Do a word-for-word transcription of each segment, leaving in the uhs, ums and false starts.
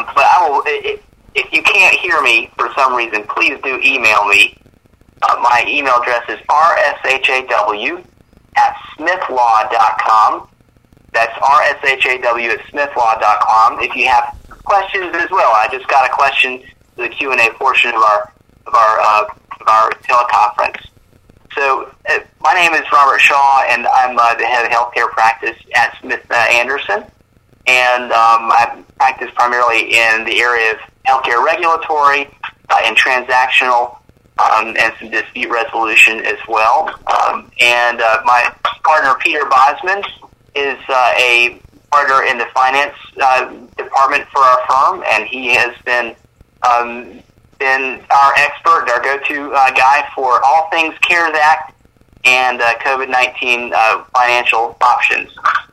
Um, but I will. If, if you can't hear me for some reason, please do email me. Uh, my email address is r s h a w at smith law dot com. That's r s h a w at smith law dot com. If you have questions as well, I just got a question for the Q and A portion of our of our uh, of our teleconference. So, uh, my name is Robert Shaw, and I'm uh, the head of healthcare practice at Smith uh, Anderson. And um, I practice primarily in the area of healthcare regulatory uh, and transactional um, and some dispute resolution as well. Um, and uh, my partner, Peter Bosman, is uh, a partner in the finance uh, department for our firm, and he has been um, been our expert, our go-to uh, guy for all things CARES Act and uh, COVID nineteen uh, financial options.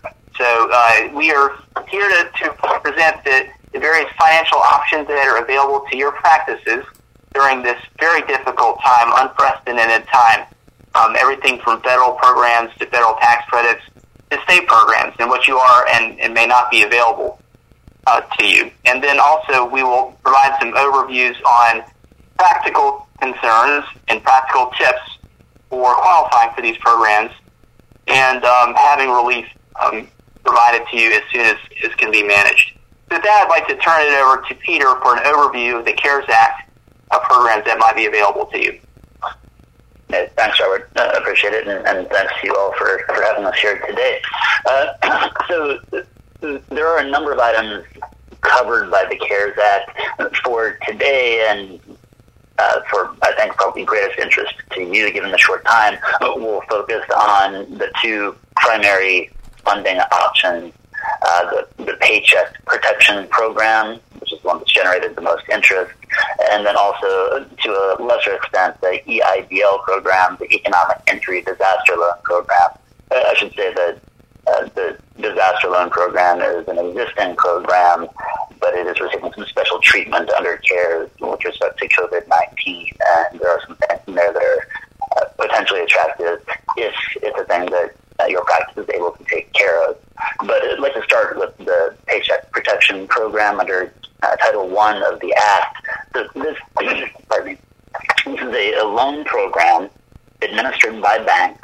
So uh, we are here to, to present the, the various financial options that are available to your practices during this very difficult time, unprecedented time. Um, everything from federal programs to federal tax credits to state programs, and what you are and, and may not be available uh, to you. And then also we will provide some overviews on practical concerns and practical tips for qualifying for these programs and um, having relief um, provided to you as soon as, as can be managed. So with that, I'd like to turn it over to Peter for an overview of the CARES Act uh, programs that might be available to you. Hey, thanks, Robert. I uh, appreciate it, and, and thanks to you all for, for having us here today. Uh, so uh, there are a number of items covered by the CARES Act for today, and uh, for, I think, probably greatest interest to you, given the short time. We'll focus on the two primary funding options, uh, the, the Paycheck Protection Program, which is the one that's generated the most interest, and then also, to a lesser extent, the E I D L program, the Economic Injury Disaster Loan Program. Uh, I should say that uh, the disaster loan program is an existing program, but it is receiving some special treatment under CARES with respect to COVID nineteen, and there are some things in there that are uh, potentially attractive if it's a thing that uh, your practice is able to take care of. But I'd like to start with the Paycheck Protection Program under uh, Title One of the Act. So this, pardon me, this is a, a loan program administered by banks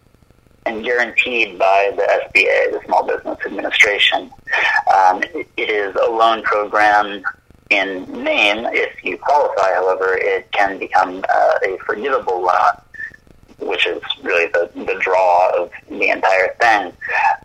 and guaranteed by the S B A, the Small Business Administration. Um, it, it is a loan program in name. If you qualify, however, it can become uh, a forgivable loan, which is really the, the draw of the entire thing.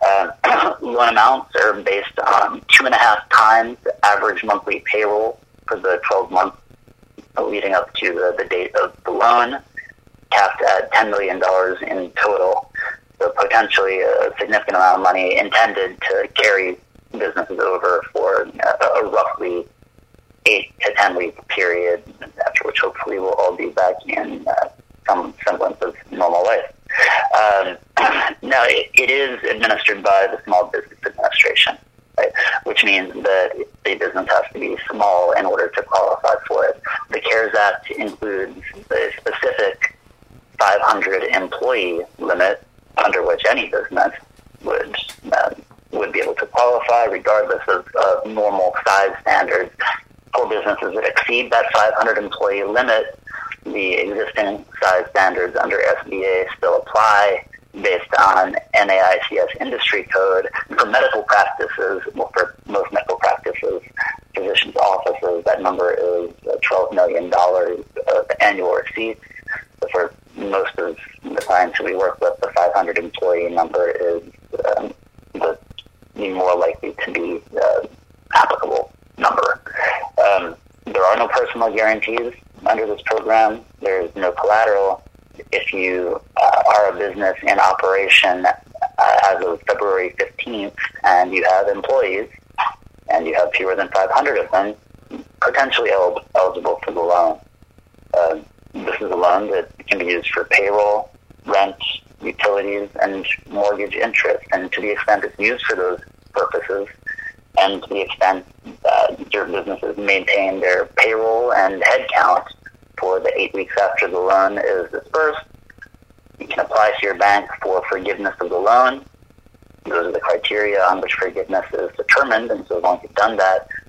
Uh, loan amounts are based on two and a half times the average monthly payroll for the twelve months leading up to the, the date of the loan, capped at ten million dollars in total. So potentially a significant amount of money intended to carry businesses over for a, a roughly eight to ten week period, after which hopefully we'll all be back in uh, some semblance of normal life. Um, now, it, it is administered by the Small Business Administration, right? Which means that a business has to be small in order to qualify for it. The CARES Act includes a specific five hundred employee limit under which any business would uh, would be able to qualify, regardless of, of normal size standards. For businesses that exceed that five hundred employee limit, the existing size standards under S B A still apply based on N A I C S industry code. For medical practices, well, for most medical practices, physicians' offices, that number is twelve million dollars of annual receipts. But for most of the clients who we work with, the five hundred employee number is um, the, the more likely to be uh, applicable number. Um, there are no personal guarantees under this program. There's no collateral. If you uh, are a business in operation uh, as of February fifteenth and you have employees and you have fewer than five hundred of them, potentially el- eligible for the loan. Uh, this is a loan that can be used for payroll, rent, utilities, and mortgage interest. And to the extent it's used for those purposes, and to the extent that your businesses maintain their payroll and headcount for the eight weeks after the loan is dispersed, you can apply to your bank for forgiveness of the loan. Those are the criteria on which forgiveness is determined, and so as long as you've done that,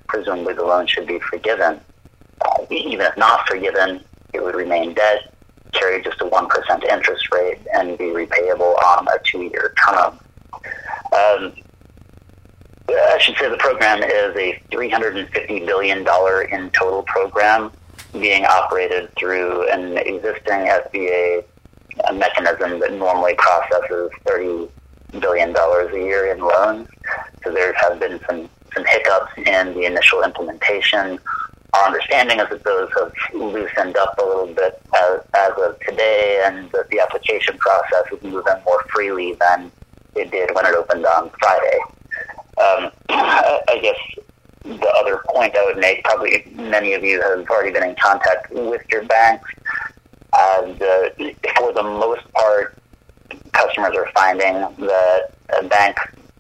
presumably the loan should be forgiven. Uh, even if not forgiven, it would remain debt, carry just a one percent interest rate, and be repayable on a two-year term. Um, I should say the program is a three hundred fifty billion dollars in total program being operated through an existing S B A mechanism that normally processes thirty billion dollars a year in loans. So there have been some, some hiccups in the initial implementation. Our understanding is that those have loosened up a little bit as, as of today, and that the application process is moving more freely than it did when it opened on Friday. Um, I guess the other point I would make, probably many of you have already been in contact with your banks, and uh, for the most part, customers are finding that a bank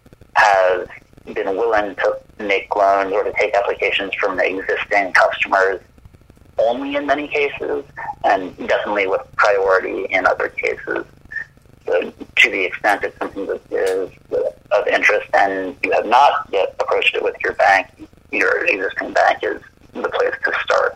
has been willing to make loans or to take applications from the existing customers only in many cases, and definitely with priority in other cases. So to the extent it's something that is of interest and you have not yet approached it with your bank, your existing bank is the place to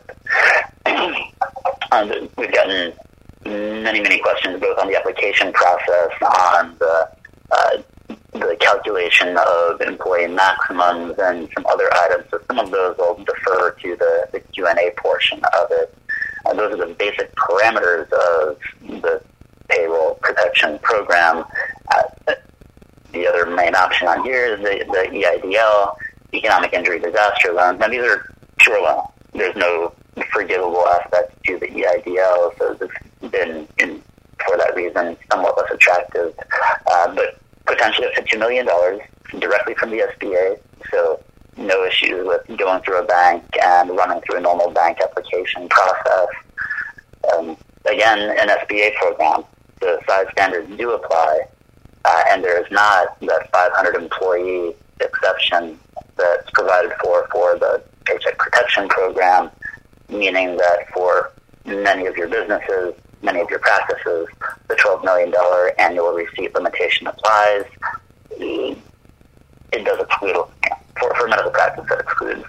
start. um, we've gotten many, many questions both on the application process, on the uh, the calculation of employee maximums, and some other items. So some of those will defer to the, the Q and A portion of it. And those are the basic parameters of the payroll protection program. Uh, the other main option on here is the, the E I D L, economic injury disaster loans. Now, these are pure loans. There's no forgivable aspects to the E I D L, so it's been, in, for that reason, somewhat less attractive. Uh, but potentially up to two million dollars directly from the S B A, so no issues with going through a bank and running through a normal bank application process. Um, again, an S B A program, the size standards do apply, uh, and there is not that five hundred employee exception that's provided for for the Paycheck Protection Program, meaning that for many of your businesses, many of your practices, the twelve million dollars annual receipt limitation applies. It does exclude, for, for medical practice, that excludes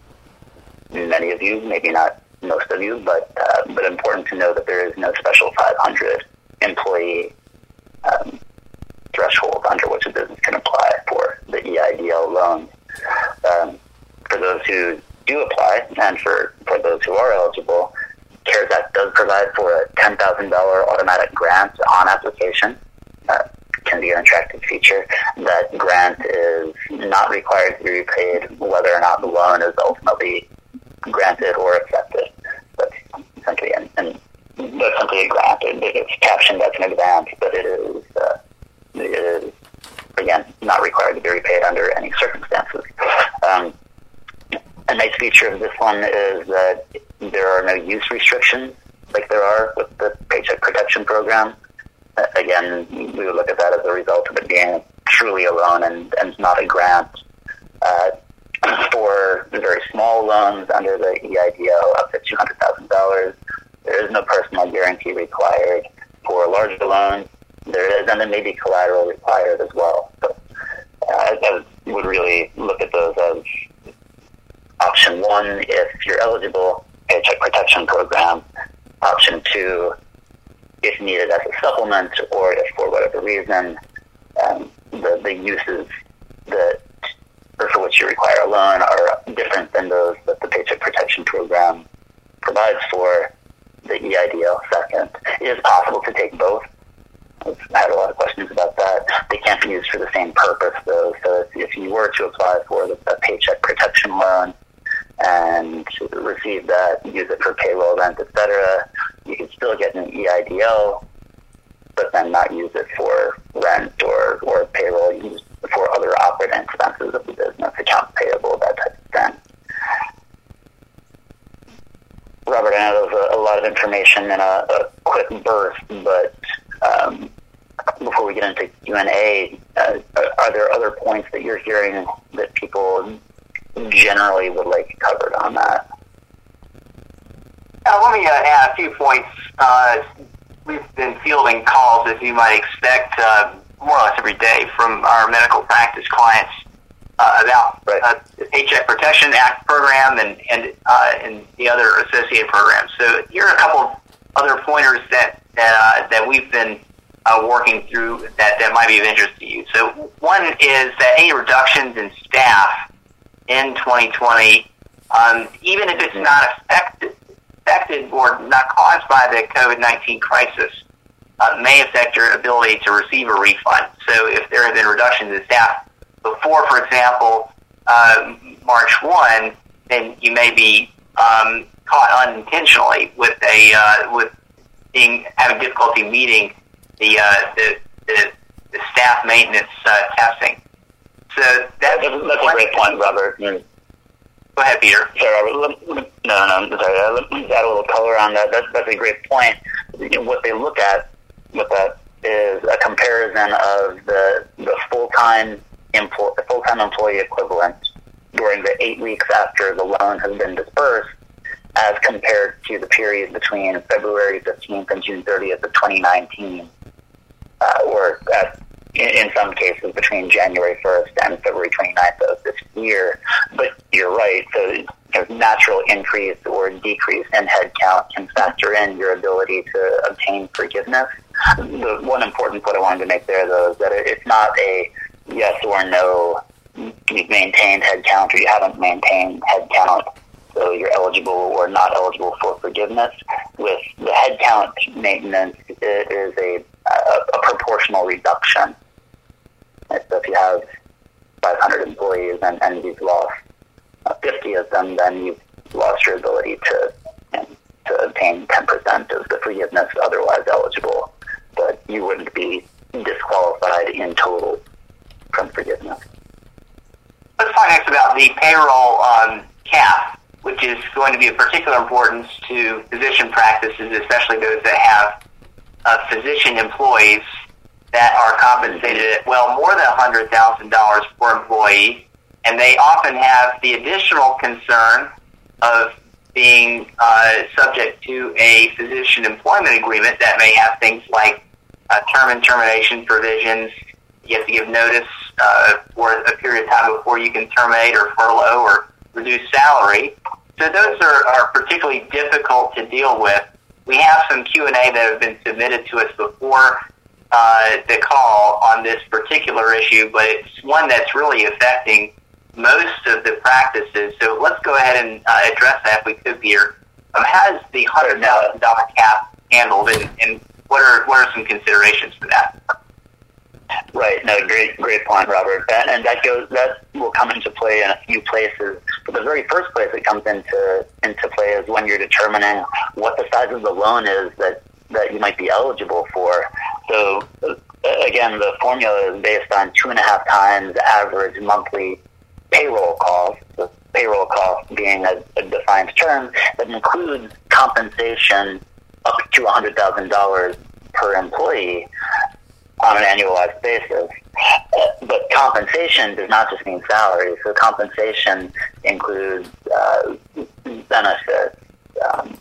many of you, maybe not most of you, but uh, but important to know that there is no special five hundred employee um, threshold under which a business can apply for the E I D L loans. Um, for those who do apply, and for, for those who are eligible, CARES Act does provide for a ten thousand dollars automatic grant on application. Uh, can be an attractive feature. That grant is not required to be repaid whether or not the loan is ultimately granted or accepted. That's simply an, an that's simply a grant. It, it's captioned as an advance, but it is uh, it is again not required to be repaid under any circumstances. Um, a nice feature of this one is that there are no use restrictions like there are with the Paycheck Protection Program. Uh, again, we would look at that as a result of it being truly a loan and, and not a grant. Uh, for very small loans under the E I D L up to two hundred thousand dollars, there is no personal guarantee required. For larger loans, there is, and there may be collateral required as well. So uh, I would really look at those as option one, if you're eligible, Paycheck Protection Program. Option two, if needed as a supplement, or if for whatever reason um, the, the uses that or for which you require a loan are different than those that the Paycheck Protection Program provides for, the E I D L second. It is possible to take both. I've had a lot of questions about that. They can't be used for the same purpose, though. So if, if you were to apply for the, the Paycheck Protection loan and receive that, use it for payroll, rent, et cetera, you can still get an E I D L, but then not use it for rent or, or payroll, use it for other operating expenses of the business, accounts payable, that type of thing. Robert, I know there's a, a lot of information in a, a quick burst, but um, before we get into Q and A, uh, are there other points that you're hearing that people generally would like covered on that? Uh, let me uh, add a few points. Uh, we've been fielding calls, as you might expect, uh, more or less every day from our medical practice clients uh, about right. uh, the Paycheck Protection Act program and and uh, and the other associated programs. So here are a couple of other pointers that that, uh, that we've been uh, working through that, that might be of interest to you. So one is that any reductions in staff in twenty twenty, um, even if it's not affected, affected or not caused by the COVID nineteen crisis, uh, may affect your ability to receive a refund. So if there have been reductions in staff before, for example, uh, March first, then you may be um, caught unintentionally with a uh, with being having difficulty meeting the uh, the, the, the staff maintenance uh, testing. So that's, that's, that's a great point, Robert. Mm. Go ahead, Peter. Sorry, Robert. No, no, sorry. Let me add a little color on that. That's, that's a great point. You know, what they look at with that is a comparison of the the full-time employee, the full-time employee equivalent during the eight weeks after the loan has been dispersed, as compared to the period between February fifteenth and June thirtieth of twenty nineteen, uh, or at, in, in some cases between January first and February twenty-ninth of this year. But you're right, so a natural increase or decrease in headcount can factor in your ability to obtain forgiveness. The one important point I wanted to make there, though, is that it's not a yes or no, you've maintained headcount or you haven't maintained headcount, so you're eligible or not eligible for forgiveness. With the headcount maintenance, it is a, a, a proportional reduction. So if you have five hundred employees and, and you've lost uh, fifty of them, then you've lost your ability to you know, to obtain ten percent of the forgiveness otherwise eligible. But you wouldn't be disqualified in total from forgiveness. Let's talk next about the payroll um, cap, which is going to be of particular importance to physician practices, especially those that have uh, physician employees that are compensated at, well, more than one hundred thousand dollars per employee, and they often have the additional concern of being uh, subject to a physician employment agreement that may have things like uh, term and termination provisions. You have to give notice uh, for a period of time before you can terminate or furlough or reduce salary. So those are, are particularly difficult to deal with. We have some Q and A that have been submitted to us before uh, the call on this particular issue, but it's one that's really affecting most of the practices. So let's go ahead and uh, address that if we could, Peter. Um, how is the one hundred thousand dollars cap handled, and, and what are what are some considerations for that? Right. No, great, great point, Robert. That, and that goes, that will come into play in a few places. But the very first place it comes into into play is when you're determining what the size of the loan is that, that you might be eligible for. So, again, the formula is based on two and a half times average monthly payroll cost. So payroll cost being a, a defined term that includes compensation up to one hundred thousand dollars per employee on an annualized basis. But compensation does not just mean salary. So compensation includes uh, benefits, um,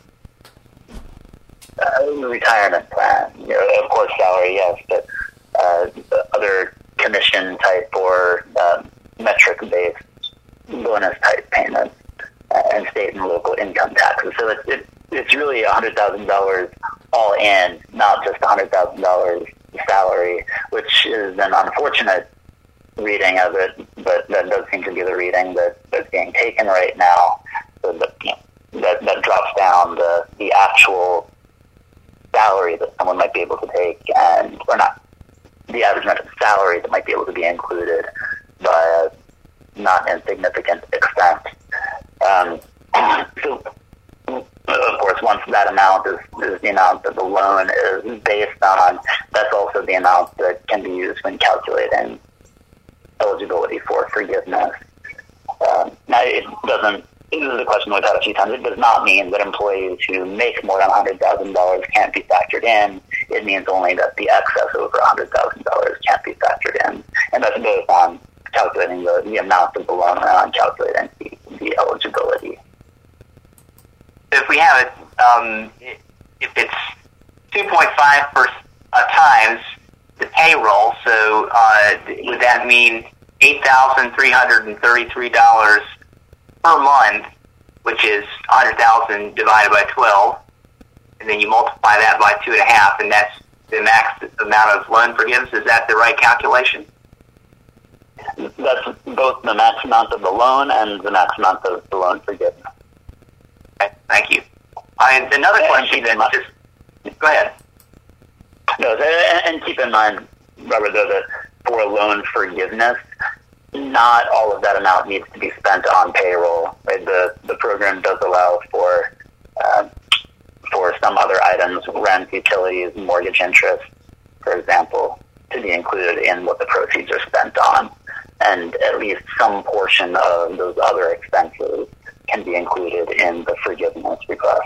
uh, retirement plan, you know, of course salary, yes, but uh, other commission type or uh, metric-based bonus type payments uh, and state and local income taxes. So it, it, it's really one hundred thousand dollars all in, not just one hundred thousand dollars salary, which is an unfortunate reading of it, but that does seem to be the reading that, that's being taken right now. So that, you know, that, that drops down the, the actual salary that someone might be able to take, and or not the average amount of salary that might be able to be included by a not insignificant extent. Um, so, of course, once that amount is, is the amount that the loan is based on, that's also the amount that can be used when calculating eligibility for forgiveness. Um, now, it doesn't, this is a question we've had a few times, it does not mean that employees who make more than one hundred thousand dollars can't be factored in. It means only that the excess over one hundred thousand dollars can't be factored in. And that's both on calculating the, the amount of the loan and on calculating the, the eligibility. If we have it, um, if it's two point five per, uh, times the payroll, so uh, would that mean eight thousand three hundred thirty-three dollars per month, which is one hundred thousand dollars divided by twelve, and then you multiply that by two and a half, and that's the max amount of loan forgiveness. Is that the right calculation? That's both the max amount of the loan and the max amount of the loan forgiveness. Okay, thank you. I, another and question then, just, go ahead. No, and keep in mind, Robert, though, that for loan forgiveness, not all of that amount needs to be spent on payroll. Right? The the program does allow for uh, for some other items, rent, utilities, mortgage interest, for example, to be included in what the proceeds are spent on. And at least some portion of those other expenses can be included in the forgiveness request.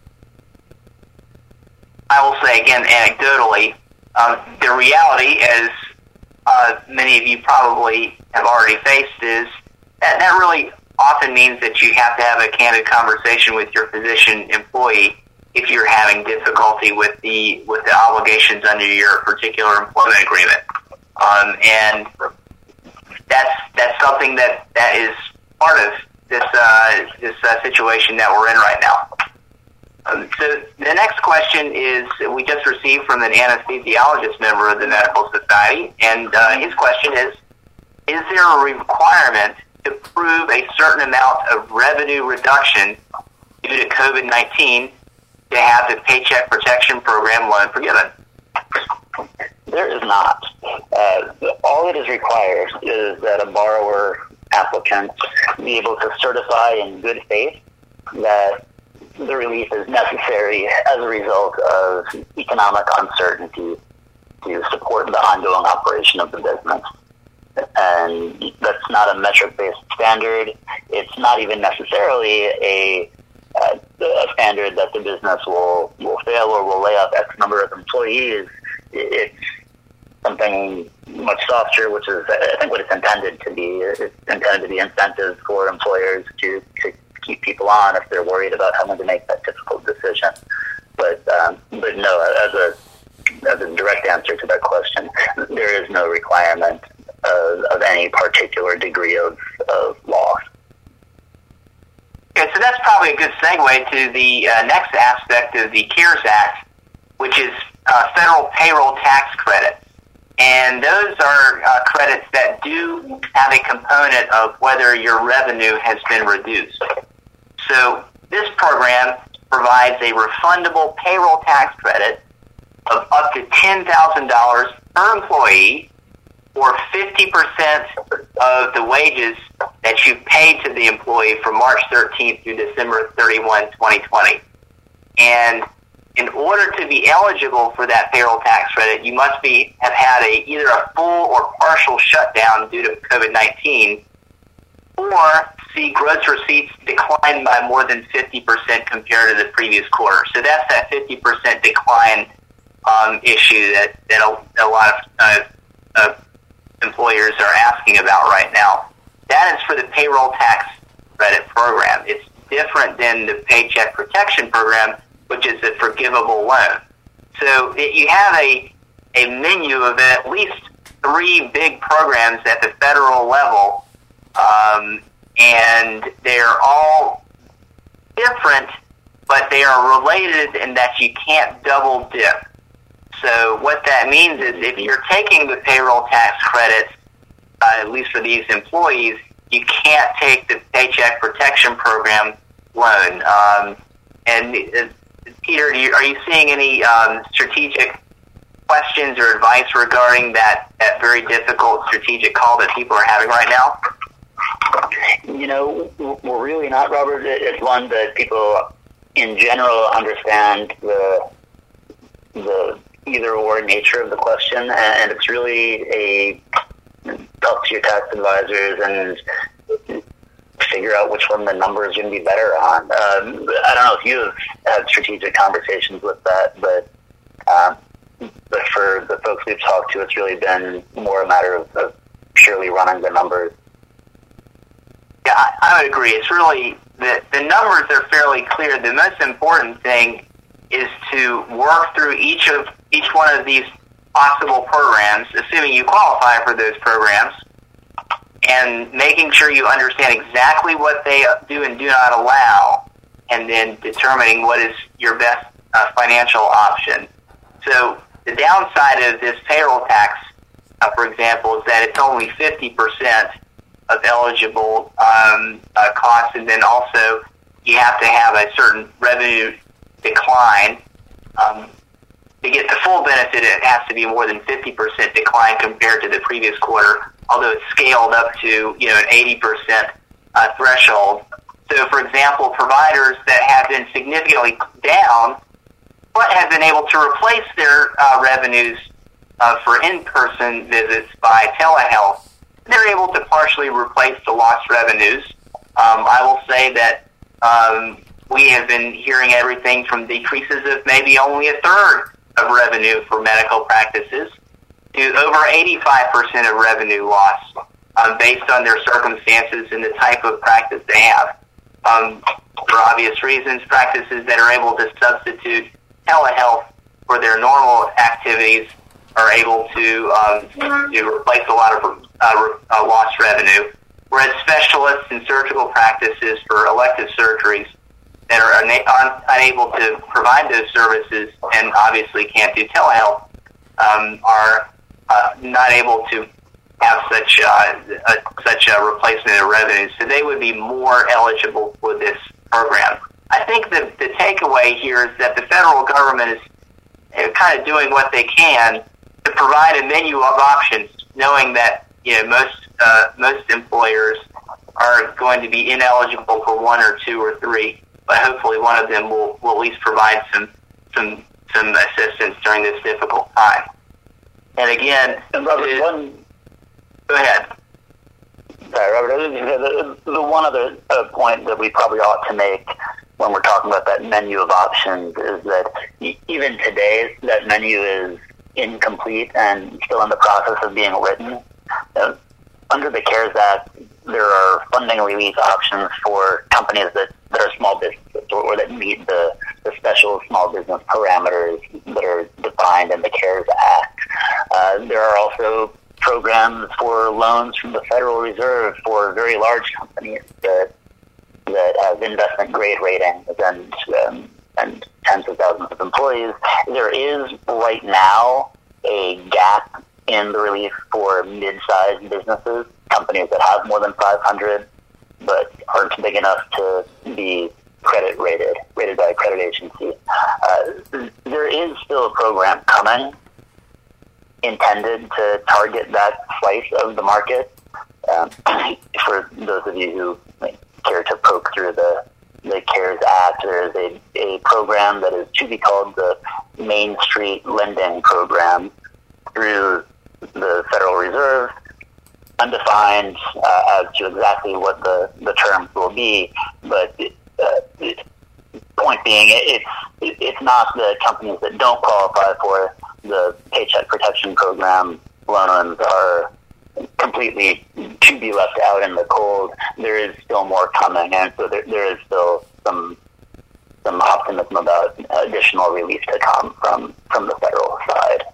I will say again, anecdotally, um, the reality, as uh, many of you probably have already faced, is that that really often means that you have to have a candid conversation with your physician employee if you're having difficulty with the with the obligations under your particular employment agreement, um, and that's that's something that, that is part of this uh, this uh, situation that we're in right now. Um, so the next question is we just received from an anesthesiologist member of the Medical Society, and uh, his question is: is there a requirement to prove a certain amount of revenue reduction due to COVID nineteen to have the Paycheck Protection Program loan forgiven? There is not. Uh, all that is required is that a borrower applicant be able to certify in good faith that the relief is necessary as a result of economic uncertainty to support the ongoing operation of the business. And that's not a metric-based standard. It's not even necessarily a, uh, a standard that the business will, will fail or will lay off X number of employees. It's something much softer, which is, I think, what it's intended to be. It's intended to be incentives for employers to, to keep people on if they're worried about having to make that difficult decision. But um, but no, as a as a direct answer to that question, there is no requirement of, of any particular degree of, of loss. Okay, so that's probably a good segue to the uh, next aspect of the CARES Act, which is uh, federal payroll tax credits. And those are uh, credits that do have a component of whether your revenue has been reduced. So this program provides a refundable payroll tax credit of up to ten thousand dollars per employee, or fifty percent of the wages that you paid to the employee from March thirteenth through December thirty-first, twenty twenty. And in order to be eligible for that payroll tax credit, you must be have had a either a full or partial shutdown due to COVID nineteen, or see gross receipts decline by more than fifty percent compared to the previous quarter. So that's that fifty percent decline um, issue that, that a, a lot of uh, uh, employers are asking about right now. That is for the payroll tax credit program. It's different than the Paycheck Protection Program, which is a forgivable loan. So it, you have a, a menu of at least three big programs at the federal level, um, and they're all different, but they are related in that you can't double dip. So what that means is if you're taking the payroll tax credits, uh, at least for these employees, you can't take the Paycheck Protection Program loan. Um, and uh, Peter, do you, are you seeing any um, strategic questions or advice regarding that, that very difficult strategic call that people are having right now? You know, we're really not, Robert. It's one that people in general understand the the either-or nature of the question, and it's really a talk to your tax advisors and figure out which one the number is going to be better on. Um, I don't know if you have had strategic conversations with that, but um, but for the folks we've talked to, it's really been more a matter of, of purely running the numbers. Yeah, I, I would agree. It's really, the, the numbers are fairly clear. The most important thing is to work through each of each one of these possible programs, assuming you qualify for those programs, and making sure you understand exactly what they do and do not allow, and then determining what is your best uh, financial option. So the downside of this payroll tax, uh, for example, is that it's only fifty percent of eligible um, uh, costs, and then also you have to have a certain revenue decline. Um, to get the full benefit, it has to be more than fifty percent decline compared to the previous quarter, although it's scaled up to, you know, an eighty percent uh, threshold. So, for example, providers that have been significantly down but have been able to replace their uh, revenues uh, for in-person visits by telehealth, they're able to partially replace the lost revenues. Um, I will say that um, we have been hearing everything from decreases of maybe only a third of revenue for medical practices to over eighty-five percent of revenue loss um, based on their circumstances and the type of practice they have. Um, for obvious reasons, practices that are able to substitute telehealth for their normal activities are able to, um, to replace a lot of uh, uh, lost revenue, whereas specialists and surgical practices for elective surgeries that are una- unable to provide those services and obviously can't do telehealth um, are uh, not able to have such uh, a, such a replacement of revenue. So they would be more eligible for this program. I think the, the takeaway here is that the federal government is kind of doing what they can to provide a menu of options, knowing that, you know, most uh, most employers are going to be ineligible for one or two or three, but hopefully one of them will, will at least provide some some some assistance during this difficult time. And again, and Robert, it, one. Go ahead. Sorry, Robert. The, the one other uh, point that we probably ought to make when we're talking about that menu of options is that even today, that menu is incomplete and still in the process of being written. Uh, under the CARES Act, there are funding relief options for companies that, that are small businesses or, or that meet the, the special small business parameters that are defined in the CARES Act. Uh, there are also programs for loans from the Federal Reserve for very large companies that that have investment grade ratings and um, and tens of thousands of employees. There is right now a gap in the relief for mid-sized businesses, companies that have more than five hundred but aren't big enough to be credit rated, rated by a credit agency. Uh, there is still a program coming intended to target that slice of the market. Um, for those of you who like, care to poke through the, the CARES Act, there is a, a program that is to be called the Main Street Lending Program through the Federal Reserve, undefined uh, as to exactly what the, the terms will be, but uh, point being, it's, it's not the companies that don't qualify for the Paycheck Protection Program loans are completely to be left out in the cold. There is still more coming, and so there, there is still some some optimism about additional relief to come from, from the federal side.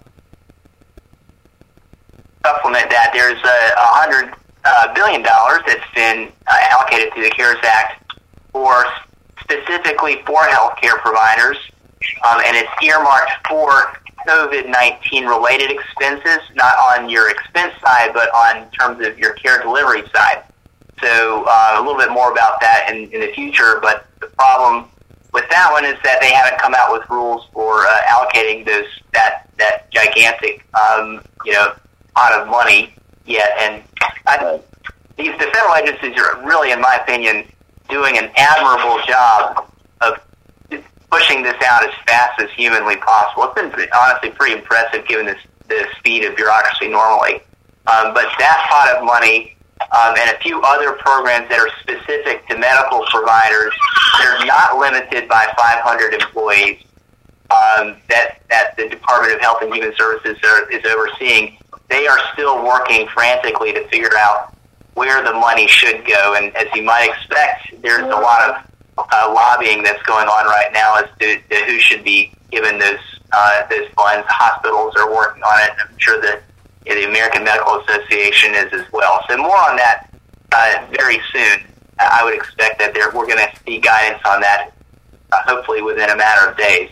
Supplement that, there's a, a hundred uh, billion dollars that's been uh, allocated through the CARES Act for specifically for healthcare providers, um, and it's earmarked for COVID nineteen related expenses, not on your expense side, but on terms of your care delivery side. So uh, a little bit more about that in, in the future, but the problem with that one is that they haven't come out with rules for uh, allocating those that that gigantic um, you know pot of money yet. And I, these the federal agencies are really, in my opinion, doing an admirable job of pushing this out as fast as humanly possible. It's been pretty, honestly pretty impressive given this, the speed of bureaucracy normally. Um, but that pot of money um, and a few other programs that are specific to medical providers, they're not limited by five hundred employees um, that, that the Department of Health and Human Services are, is overseeing. They are still working frantically to figure out where the money should go. And as you might expect, there's a lot of Uh, lobbying that's going on right now as to, to who should be given those uh, those funds. Hospitals are working on it. I'm sure that you know, the American Medical Association is as well. So more on that uh, very soon. I would expect that there, we're going to see guidance on that, uh, hopefully within a matter of days.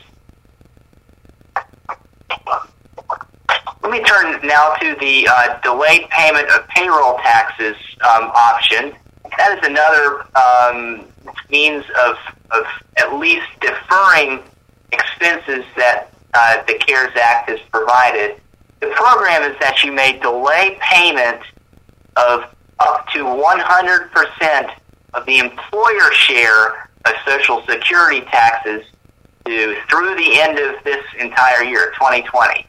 Let me turn now to the uh, delayed payment of payroll taxes um, option. That is another um, means of, of at least deferring expenses that uh, the CARES Act has provided. The program is that you may delay payment of up to one hundred percent of the employer share of Social Security taxes to, through the end of this entire year, twenty twenty.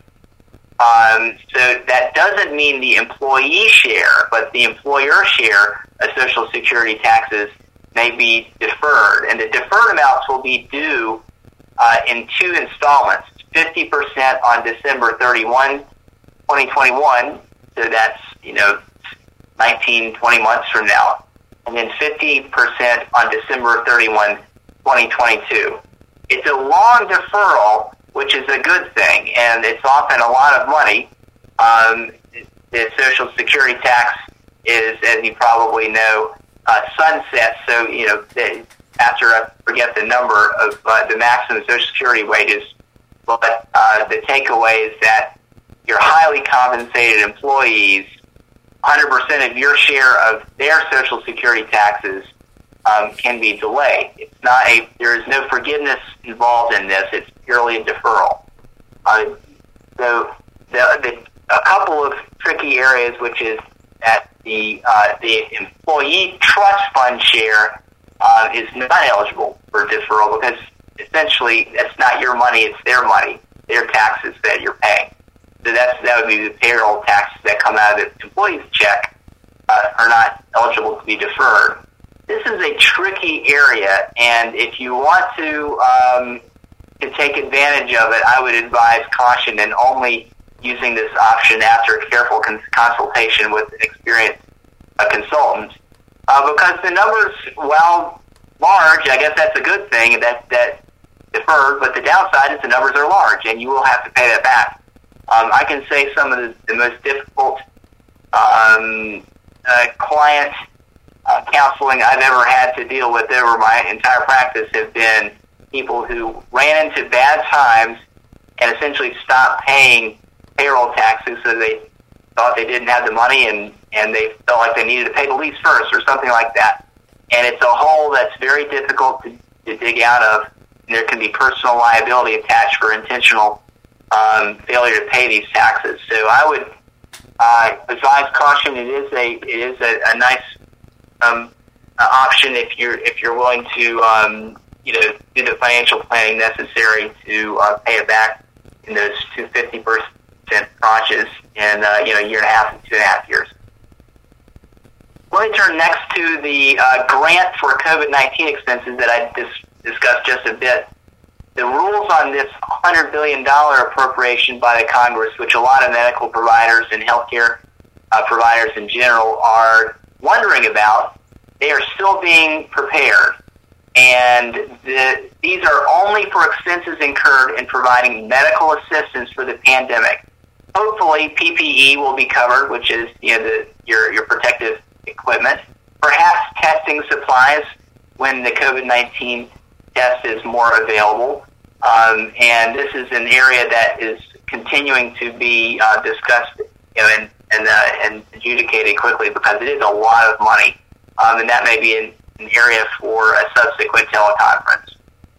Um, so that doesn't mean the employee share, but the employer share of Social Security taxes may be deferred. And the deferred amounts will be due uh, in two installments, fifty percent on December thirty-first, twenty twenty-one, so that's, you know, nineteen, twenty months from now, and then fifty percent on December thirty-first, twenty twenty-two. It's a long deferral, which is a good thing, and it's often a lot of money. Um, the Social Security tax is, as you probably know, uh, sunset, so, you know, the, after I forget the number of uh, the maximum Social Security wages, but uh, the takeaway is that your highly compensated employees, one hundred percent of your share of their Social Security taxes um, can be delayed. It's not a, there is no forgiveness involved in this. It's purely a deferral. Uh, so the, the, a couple of tricky areas, which is that the uh, the employee trust fund share uh, is not eligible for deferral because essentially that's not your money; it's their money, their taxes that you're paying. So that's that would be the payroll taxes that come out of the employee's check uh, are not eligible to be deferred. This is a tricky area, and if you want to um, to take advantage of it, I would advise caution and only using this option after careful cons- consultation with an experienced uh, consultant, uh, because the numbers, while large, I guess that's a good thing that that deferred, but the downside is the numbers are large, and you will have to pay that back. Um, I can say some of the, the most difficult um, uh, client uh, counseling I've ever had to deal with over my entire practice have been people who ran into bad times and essentially stopped paying payroll taxes, so they thought they didn't have the money and, and they felt like they needed to pay the lease first or something like that. And it's a hole that's very difficult to, to dig out of, and there can be personal liability attached for intentional um, failure to pay these taxes. So I would uh, advise caution. It is a it is a, a nice um, uh, option if you're if you're willing to um, you know do the financial planning necessary to uh, pay it back in those two fifty percent tranches in uh, you know a year and a half and two and a half years. Let me turn next to the uh, grant for COVID nineteen expenses that I dis- discussed just a bit. The rules on this one hundred billion dollars appropriation by the Congress, which a lot of medical providers and healthcare uh, providers in general are wondering about, they are still being prepared. And the, these are only for expenses incurred in providing medical assistance for the pandemic. Hopefully, P P E will be covered, which is you know the, your your protective equipment. Perhaps testing supplies when the COVID nineteen test is more available. Um, and this is an area that is continuing to be uh, discussed, you know, and and, uh, and adjudicated quickly because it is a lot of money, um, and that may be an, an area for a subsequent teleconference.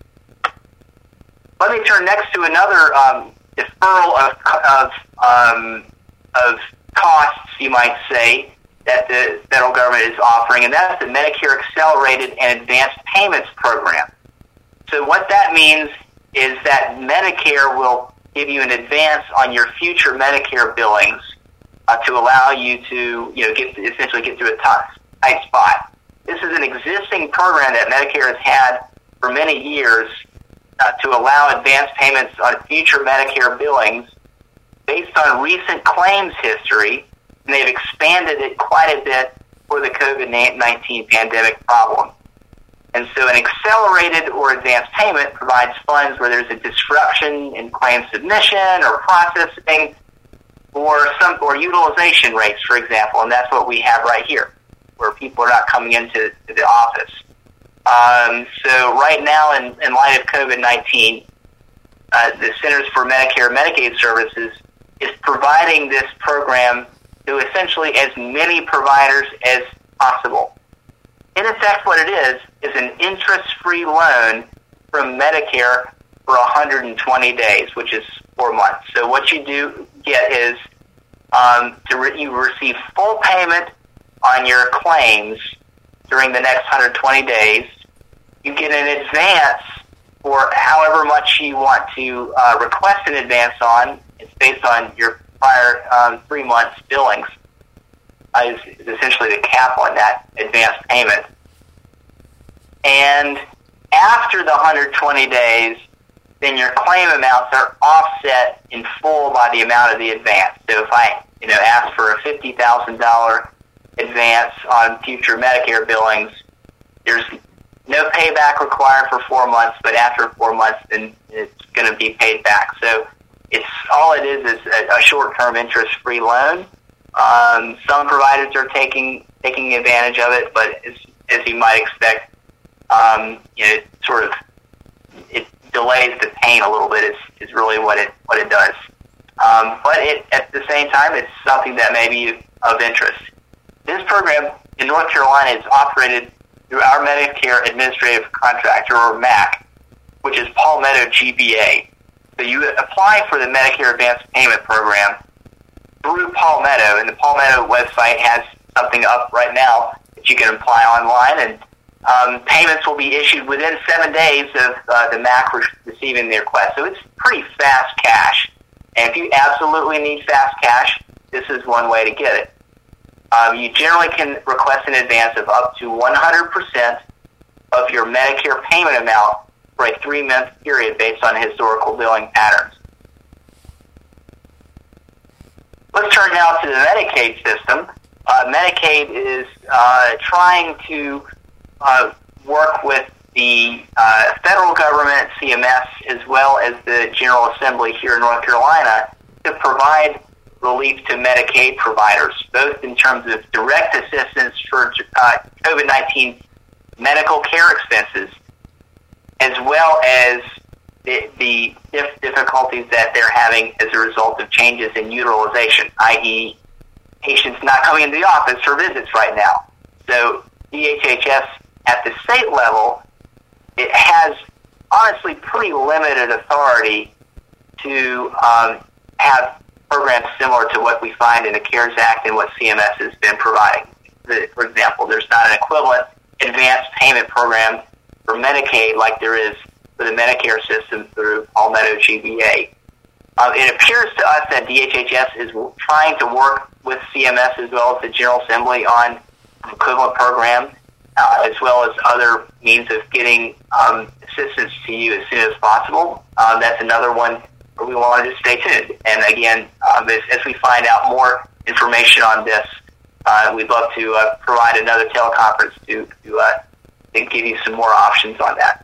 Let me turn next to another um, deferral of of um, of costs, you might say, that the federal government is offering, and that's the Medicare Accelerated and Advanced Payments Program. So what that means is that Medicare will give you an advance on your future Medicare billings uh, to allow you to, you know, get essentially get to a tight, tight spot. This is an existing program that Medicare has had for many years uh, to allow advance payments on future Medicare billings based on recent claims history, and they've expanded it quite a bit for the COVID nineteen pandemic problem. And so an accelerated or advanced payment provides funds where there's a disruption in claim submission or processing, or some or utilization rates, for example, and that's what we have right here, where people are not coming into to the office. Um, so right now, in, in light of COVID nineteen, uh, the Centers for Medicare and Medicaid Services is providing this program to essentially as many providers as possible. In effect, what it is is an interest-free loan from Medicare for one hundred twenty days, which is four months. So what you do get is um, to re- you receive full payment on your claims during the next one hundred twenty days. You get an advance for however much you want to uh, request an advance on. It's based on your prior um, three months billings. Uh, is, is essentially the cap on that advance payment. And after the one hundred twenty days, then your claim amounts are offset in full by the amount of the advance. So if I, you know, ask for a fifty thousand dollars advance on future Medicare billings, there's no payback required for four months, but after four months, then it's going to be paid back. So it's all it is is a, a short-term interest-free loan. Um, some providers are taking taking advantage of it, but as, as you might expect, um, you know, it sort of it delays the pain a little bit. Is is really what it what it does. Um, but it, at the same time, it's something that may be of interest. This program in North Carolina is operated through our Medicare Administrative Contractor, or M A C, which is Palmetto G B A. So you apply for the Medicare Advanced Payment Program through Palmetto, and the Palmetto website has something up right now that you can apply online, and um, payments will be issued within seven days of uh, the M A C re- receiving the request. So it's pretty fast cash. And if you absolutely need fast cash, this is one way to get it. Um, you generally can request an advance of up to one hundred percent of your Medicare payment amount for a three-month period based on historical billing patterns. Let's turn now to the Medicaid system. Uh, Medicaid is uh, trying to uh, work with the uh, federal government, C M S, as well as the General Assembly here in North Carolina to provide relief to Medicaid providers, both in terms of direct assistance for uh, COVID nineteen medical care expenses, as well as the, the difficulties that they're having as a result of changes in utilization, that is patients not coming into the office for visits right now. So D H H S at the state level, it has honestly pretty limited authority to um, have programs similar to what we find in the CARES Act and what C M S has been providing. For example, there's not an equivalent advanced payment program for Medicaid like there is for the Medicare system through Palmetto G B A. Um, it appears to us that D H H S is trying to work with C M S as well as the General Assembly on an equivalent program, uh, as well as other means of getting um, assistance to you as soon as possible. Um, that's another one where we wanted to stay tuned. And again, um, as, as we find out more information on this, uh, we'd love to uh, provide another teleconference to, to, uh, to give you some more options on that.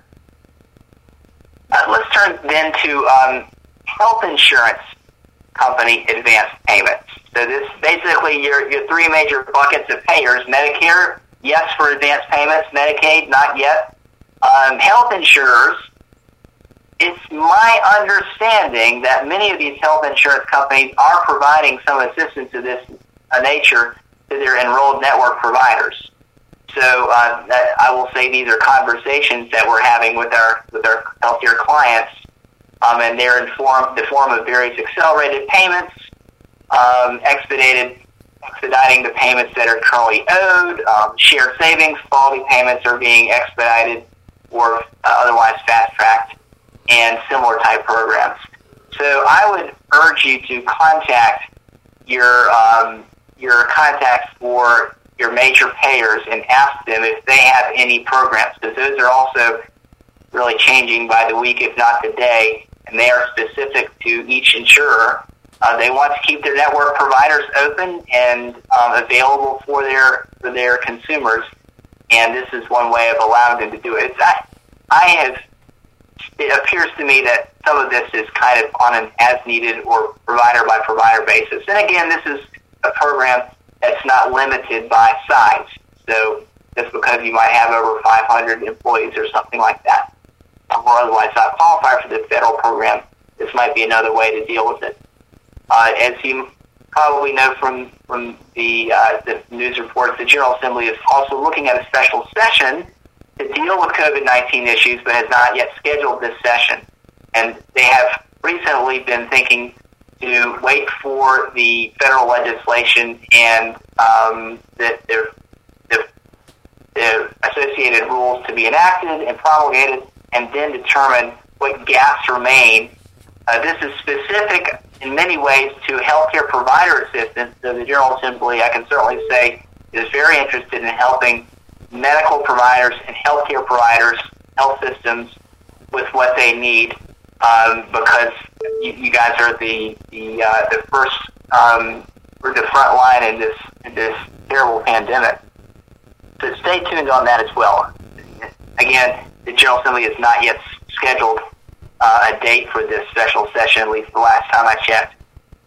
Uh, let's turn then to um, health insurance company advance payments. So this basically your your three major buckets of payers: Medicare, yes for advance payments; Medicaid, not yet. Um, health insurers. It's my understanding that many of these health insurance companies are providing some assistance of this uh, nature to their enrolled network providers. So uh, that, I will say these are conversations that we're having with our with our healthcare clients, um, and they're in form, the form of various accelerated payments, um, expedited, expediting the payments that are currently owed, um, shared savings, quality payments are being expedited or uh, otherwise fast-tracked, and similar type programs. So I would urge you to contact your um, your contacts for your major payers and ask them if they have any programs, because those are also really changing by the week, if not the day, and they are specific to each insurer. Uh, they want to keep their network providers open and um, available for their for their consumers, and this is one way of allowing them to do it. It's, I, I have it appears to me that some of this is kind of on an as-needed or provider-by-provider basis. And again, this is a program that's not limited by size. So just because you might have over five hundred employees or something like that, or otherwise not qualify for the federal program, this might be another way to deal with it. Uh, as you probably know from, from the, uh, the news reports, the General Assembly is also looking at a special session to deal with COVID nineteen issues, but has not yet scheduled this session. And they have recently been thinking to wait for the federal legislation and um, the, the, the, the associated rules to be enacted and promulgated, and then determine what gaps remain. Uh, this is specific in many ways to healthcare provider assistance. So the General Assembly, I can certainly say, is very interested in helping medical providers and healthcare providers, health systems, with what they need, um, because you, you guys are the the, uh, the first, um, or the front line in this in this terrible pandemic. So stay tuned on that as well. Again, the General Assembly has not yet scheduled uh, a date for this special session, at least the last time I checked.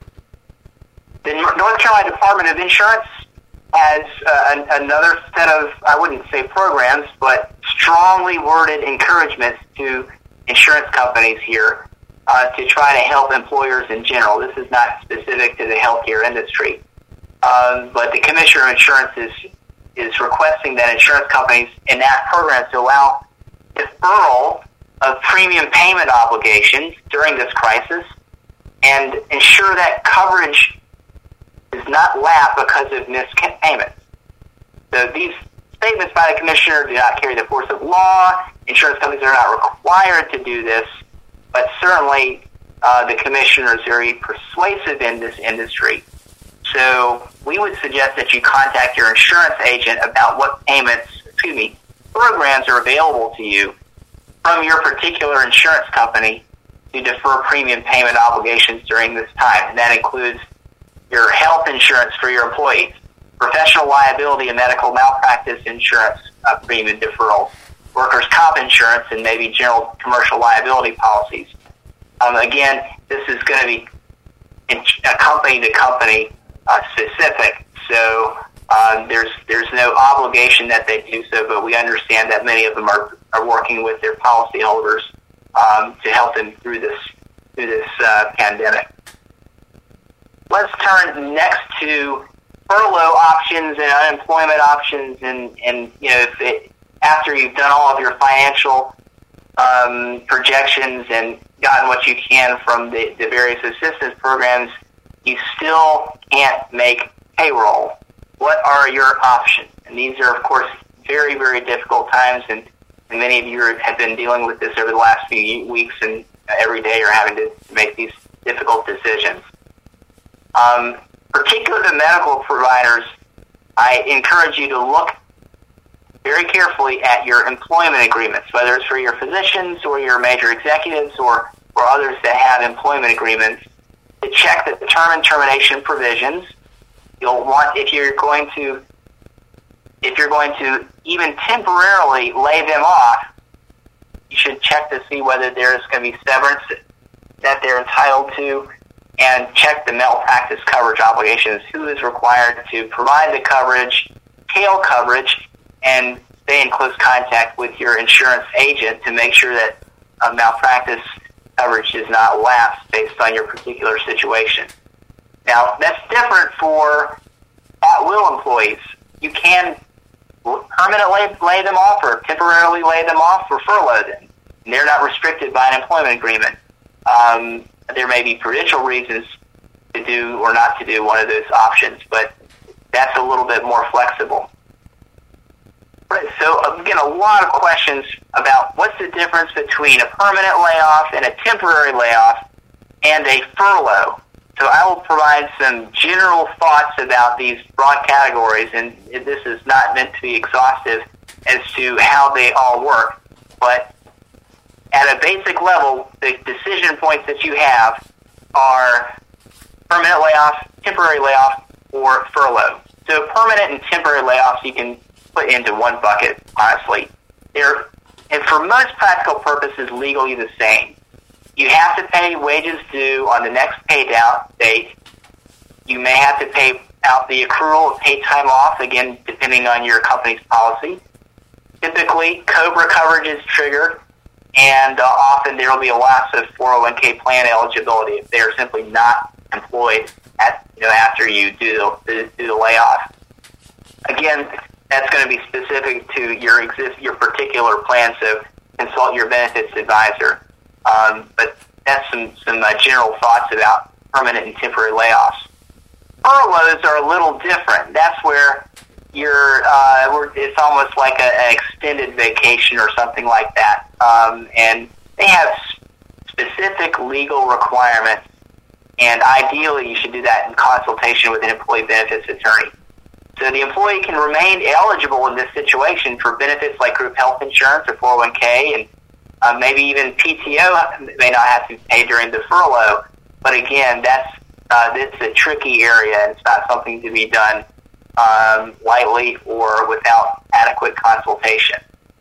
The North Carolina Department of Insurance has uh, an, another set of, I wouldn't say programs, but strongly worded encouragements to insurance companies here uh, to try to help employers in general. This is not specific to the healthcare industry. Um, but the Commissioner of Insurance is, is requesting that insurance companies enact programs to allow deferral of premium payment obligations during this crisis and ensure that coverage does not lapse because of missed payments. So these statements by the Commissioner do not carry the force of law. Insurance companies are not required to do this, but certainly uh, the Commissioner is very persuasive in this industry. So we would suggest that you contact your insurance agent about what payments, excuse me, programs are available to you from your particular insurance company to defer premium payment obligations during this time. And that includes your health insurance for your employees, professional liability and medical malpractice insurance uh, premium deferrals, workers' comp insurance, and maybe general commercial liability policies. Um, again, this is going to be in, uh, company to company uh, specific, so um, there's there's no obligation that they do so, but we understand that many of them are, are working with their policyholders um, to help them through this through this uh, pandemic. Let's turn next to furlough options and unemployment options, and, and you know, if it, after you've done all of your financial um, projections and gotten what you can from the, the various assistance programs, you still can't make payroll. What are your options? And these are, of course, very, very difficult times, and, and many of you have been dealing with this over the last few weeks, and every day you're having to make these difficult decisions. Um, particularly the medical providers, I encourage you to look very carefully at your employment agreements, whether it's for your physicians or your major executives or, or others that have employment agreements, to check the term and termination provisions. You'll want, if you're going to, if you're going to even temporarily lay them off, you should check to see whether there's going to be severance that they're entitled to, and check the malpractice coverage obligations. Who is required to provide the coverage, tail coverage, and stay in close contact with your insurance agent to make sure that uh, malpractice coverage does not lapse based on your particular situation. Now, that's different for at-will employees. You can permanently lay them off or temporarily lay them off or furlough them. And they're not restricted by an employment agreement. Um, there may be prudential reasons to do or not to do one of those options, but that's a little bit more flexible. Right, so, again, a lot of questions about what's the difference between a permanent layoff and a temporary layoff and a furlough. So I will provide some general thoughts about these broad categories, and this is not meant to be exhaustive as to how they all work, but at a basic level, the decision points that you have are permanent layoff, temporary layoff, or furlough. So permanent and temporary layoffs you can put into one bucket, honestly. They're and for most practical purposes, legally the same. You have to pay wages due on the next paid out date. You may have to pay out the accrual of paid time off, again, depending on your company's policy. Typically, COBRA coverage is triggered, and uh, often there will be a lapse of four oh one k plan eligibility if they are simply not employed at, you know, after you do the, do the layoff. Again, that's going to be specific to your exist your particular plan, so consult your benefits advisor. Um, but that's some, some uh, general thoughts about permanent and temporary layoffs. Furloughs are a little different. That's where you're, uh, it's almost like a, an extended vacation or something like that. Um, and they have specific legal requirements, and ideally you should do that in consultation with an employee benefits attorney. So the employee can remain eligible in this situation for benefits like group health insurance or four oh one k, and uh, maybe even P T O may not have to pay during the furlough. But again, that's uh, it's a tricky area, and it's not something to be done um, lightly or without adequate consultation.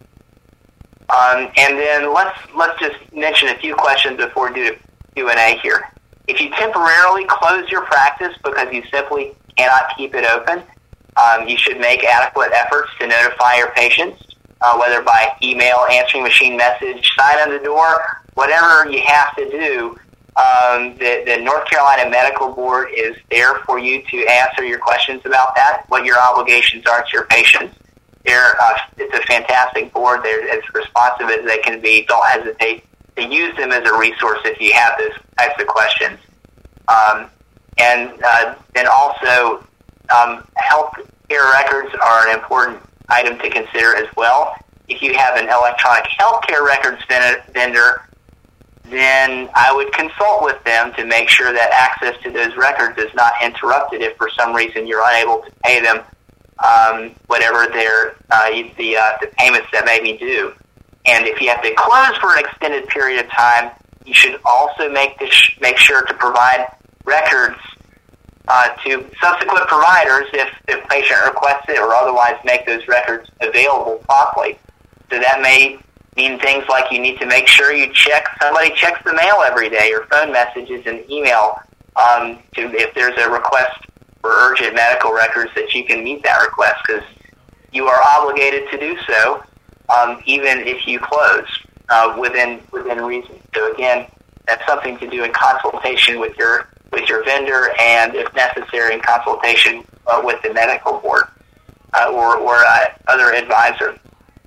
Um, and then let's let's just mention a few questions before we do the Q and A here. If you temporarily close your practice because you simply cannot keep it open, um, you should make adequate efforts to notify your patients, uh, whether by email, answering machine message, sign on the door, whatever you have to do. Um, the, the North Carolina Medical Board is there for you to answer your questions about that, what your obligations are to your patients. They're, uh, it's a fantastic board. They're as responsive as they can be. Don't hesitate to use them as a resource if you have those types of questions. Um, and uh, then also, um, health care records are an important item to consider as well. If you have an electronic health care records vendor, then I would consult with them to make sure that access to those records is not interrupted if for some reason you're unable to pay them um, whatever their uh, the uh, the payments that may be due. And if you have to close for an extended period of time, you should also make this, make sure to provide records uh, to subsequent providers if the patient requests it, or otherwise make those records available promptly. So that may mean things like you need to make sure you check, somebody checks the mail every day, or phone messages and email um, to if there's a request for urgent medical records, that you can meet that request, because you are obligated to do so, um, even if you close uh, within within reason. So again, that's something to do in consultation with your with your vendor, and if necessary, in consultation uh, with the medical board uh, or or uh, other advisor.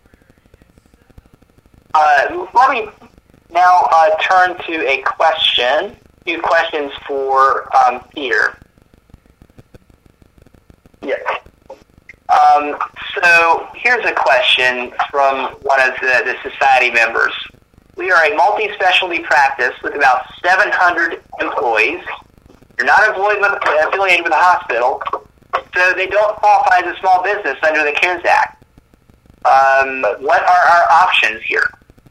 Uh, let me now uh, turn to a question, a few questions for um, Peter. Yes. Um, so here's a question from one of the, the society members. We are a multi-specialty practice with about seven hundred employees. You're not employed with, affiliated with a hospital, so they don't qualify as a small business under the CARES Act. Um, what are our options here?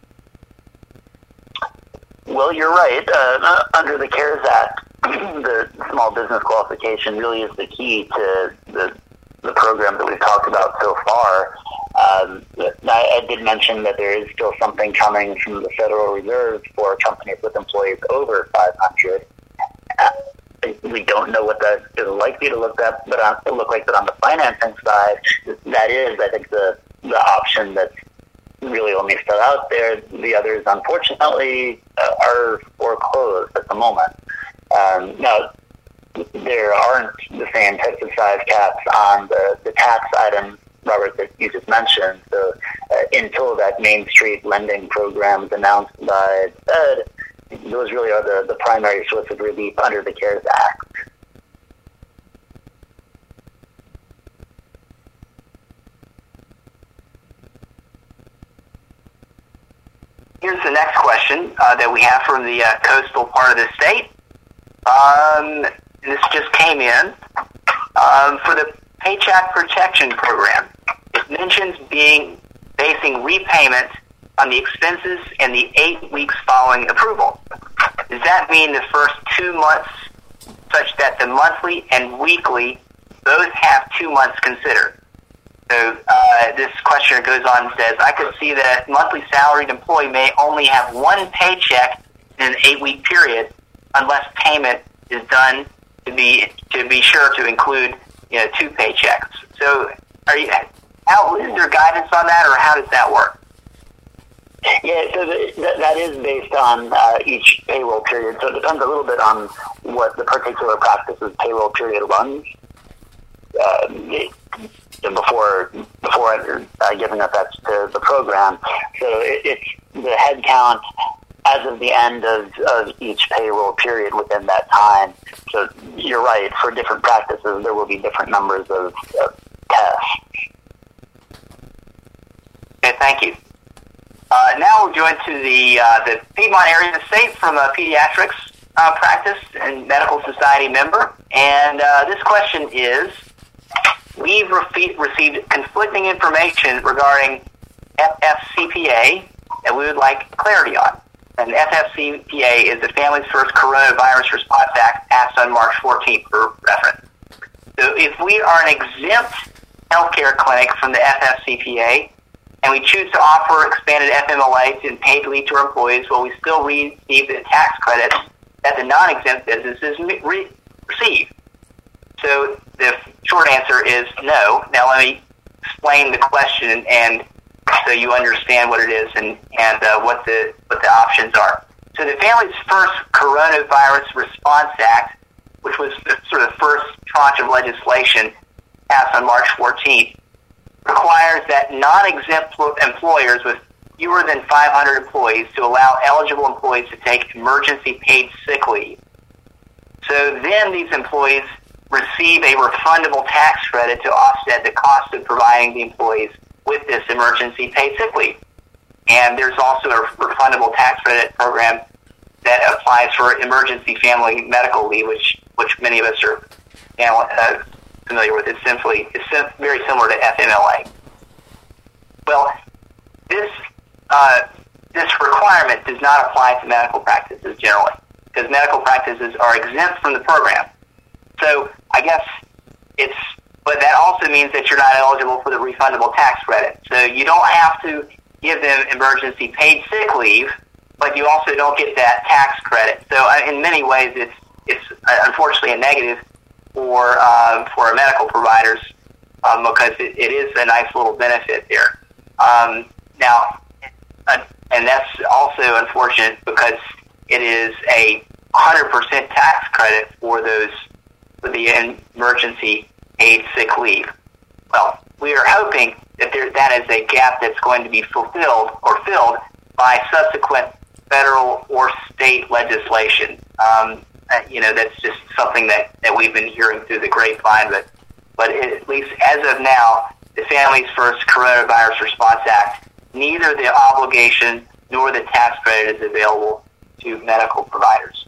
Well, you're right. Uh, under the CARES Act, the small business qualification really is the key to the the program that we've talked about so far. Um, I, I did mention that there is still something coming from the Federal Reserve for companies with employees over five hundred. Uh, we don't know what that is likely to look at, but on, look like. But on the financing side, that is, I think, the the option that's really only still out there. The others, unfortunately, uh, are foreclosed at the moment. Um, now, there aren't the same types of size caps on the, the tax items, Robert, that you just mentioned. So uh, until that Main Street lending program is announced by the Fed, those really are the, the primary source of relief under the CARES Act. Here's the next question uh, that we have from the uh, coastal part of the state. Um, this just came in. Um, for the Paycheck Protection Program, it mentions being basing repayment on the expenses in the eight weeks following approval. Does that mean the first two months, such that the monthly and weekly both have two months considered? So uh, this questioner goes on and says, I could see that a monthly salaried employee may only have one paycheck in an eight-week period unless payment is done to be to be sure to include, you know, two paychecks. So are you, how, is there guidance on that, or how does that work? Yeah, so the, that, that is based on uh, each payroll period. So it depends a little bit on what the particular practice's payroll period runs. Uh, it, before before uh, giving effect to the program. So it, it's the head count as of the end of, of each payroll period within that time. So you're right, for different practices there will be different numbers of, of tests. Okay, thank you. Uh, now we're going to the uh, the Piedmont area of the state from a pediatrics uh, practice and medical society member. And uh, this question is, we've refe- received conflicting information regarding F F C P A that we would like clarity on. And F F C P A is the Families First Coronavirus Response Act, passed on March fourteenth for reference. So if we are an exempt healthcare clinic from the F F C P A, and we choose to offer expanded F M L A and paid leave to our employees, will we still receive the tax credits that the non-exempt businesses re- receive? So the short answer is no. Now let me explain the question, and so you understand what it is and, and uh, what the what the options are. So the Families First Coronavirus Response Act, which was the, sort of the first tranche of legislation passed on March fourteenth, requires that non-exempt employers with fewer than five hundred employees to allow eligible employees to take emergency paid sick leave. So then these employees receive a refundable tax credit to offset the cost of providing the employees with this emergency paid sick leave. And there's also a refundable tax credit program that applies for emergency family medical leave, which which many of us are, you know, uh, familiar with. It's simply it's sim- very similar to F M L A. Well, this uh, this requirement does not apply to medical practices generally, because medical practices are exempt from the program. So I guess it's, but that also means that you're not eligible for the refundable tax credit. So you don't have to give them emergency paid sick leave, but you also don't get that tax credit. So uh, in many ways, it's it's uh, unfortunately a negative for uh, for medical providers um, because it, it is a nice little benefit there. Um, now, uh, and that's also unfortunate because it is a one hundred percent tax credit for those for the emergency paid sick leave. Well, we are hoping that there, that is a gap that's going to be fulfilled or filled by subsequent federal or state legislation. Um, you know, that's just something that, that we've been hearing through the grapevine, but, but it, at least as of now, the Families First Coronavirus Response Act, neither the obligation nor the tax credit is available to medical providers.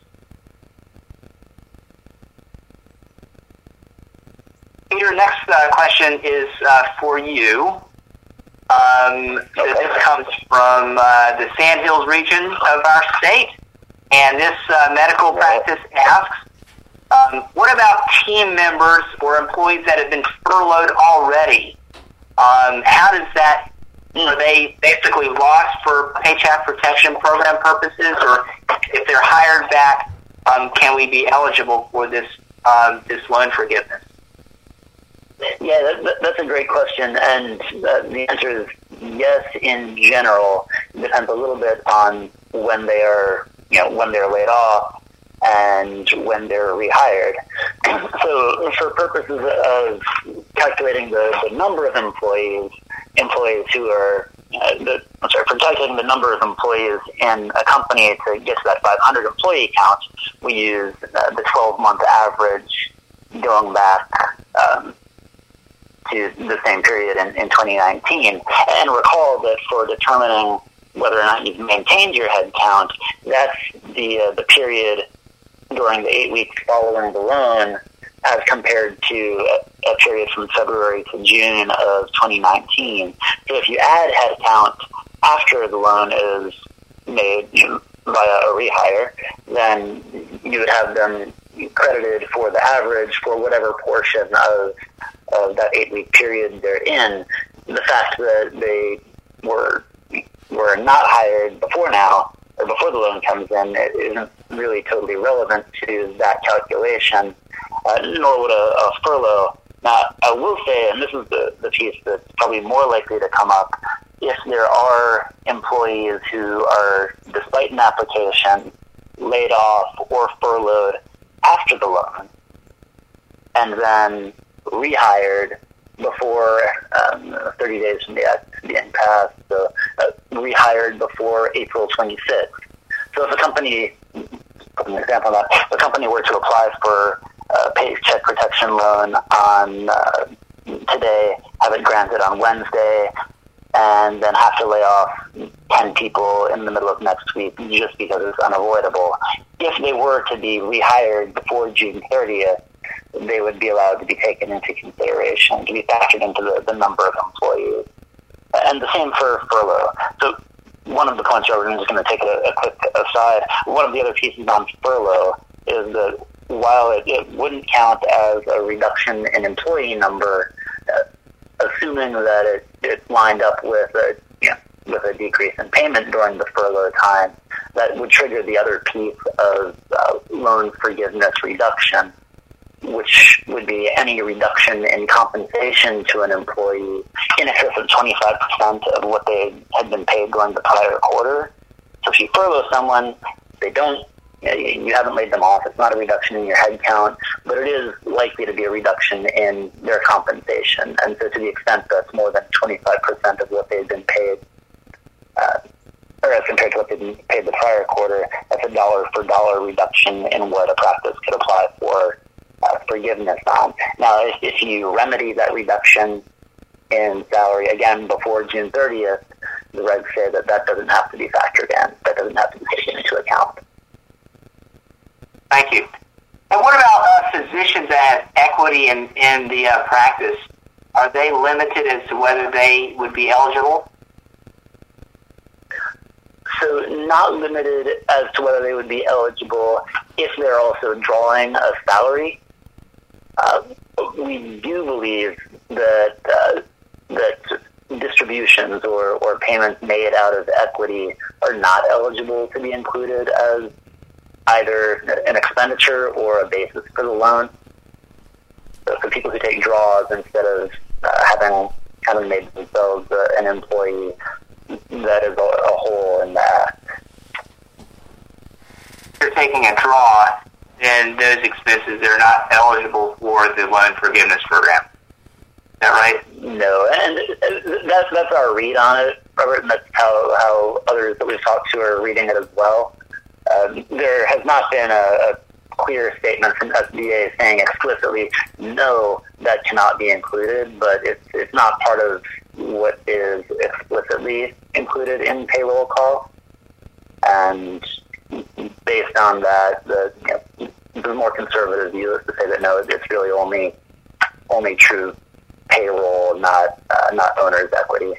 Peter, next uh, question is uh, for you. Um, okay. This comes from uh, the Sandhills region of our state, and this uh, medical practice asks, um, what about team members or employees that have been furloughed already? Um, how does that, are they basically lost for Paycheck Protection Program purposes, or if they're hired back, um, can we be eligible for this um, this loan forgiveness? Yeah, that, that's a great question, and uh, the answer is yes. In general, it depends a little bit on when they are, you know, when they're laid off and when they're rehired. So, for purposes of calculating the, the number of employees, employees who are, uh, the, I'm sorry, for calculating the number of employees in a company to get to that five hundred employee count, we use uh, the twelve-month average going back. Um, to the same period in, in twenty nineteen. And recall that for determining whether or not you've maintained your head count, that's the uh, the period during the eight weeks following the loan as compared to a, a period from February to June of twenty nineteen. So if you add head count after the loan is made, you know, via a rehire, then you would have them credited for the average for whatever portion of of that eight-week period they're in, the fact that they were were not hired before now, or before the loan comes in, it isn't really totally relevant to that calculation, uh, nor would a, a furlough. Now, I will say, and this is the, the piece that's probably more likely to come up, if there are employees who are, despite an application, laid off or furloughed after the loan, and then rehired before um, thirty days from the act being passed, so uh, rehired before April twenty-sixth. So if a company, for an example, that if a company were to apply for a paycheck protection loan on uh, today, have it granted on Wednesday, and then have to lay off ten people in the middle of next week just because it's unavoidable, if they were to be rehired before June thirtieth, they would be allowed to be taken into consideration, to be factored into the, the number of employees. And the same for furlough. So one of the points, Robert, I'm just going to take a, a quick aside. One of the other pieces on furlough is that while it, it wouldn't count as a reduction in employee number, uh, assuming that it, it lined up with a, you know, with a decrease in payment during the furlough time, that would trigger the other piece of uh, loan forgiveness reduction, which would be any reduction in compensation to an employee in excess of twenty-five percent of what they had been paid during the prior quarter. So if you furlough someone, they don't, you haven't laid them off, it's not a reduction in your head count, but it is likely to be a reduction in their compensation. And so to the extent that's more than twenty-five percent of what they've been paid, uh, or as compared to what they've been paid the prior quarter, that's a dollar for dollar reduction in what a practice could apply for Uh, forgiveness on. Now, if, if you remedy that reduction in salary again before June thirtieth, the regs say that that doesn't have to be factored in. That doesn't have to be taken into account. Thank you. And what about uh, physicians that have equity in, in the uh, practice? Are they limited as to whether they would be eligible? So not limited as to whether they would be eligible if they're also drawing a salary. Uh, we do believe that uh, that distributions or, or payments made out of equity are not eligible to be included as either an expenditure or a basis for the loan. So for people who take draws instead of uh, having having made themselves uh, an employee, that is a, a hole in that. If you're taking a draw, then those expenses are not eligible for the loan forgiveness program. Is that right? No, and that's that's our read on it, Robert, and that's how, how others that we've talked to are reading it as well. Um, there has not been a, a clear statement from S B A saying explicitly, no, that cannot be included, but it's it's not part of what is explicitly included in payroll costs. And based on that, the, you know, the more conservative view is to say that no, it's really only only true payroll, not uh, not owner's equity.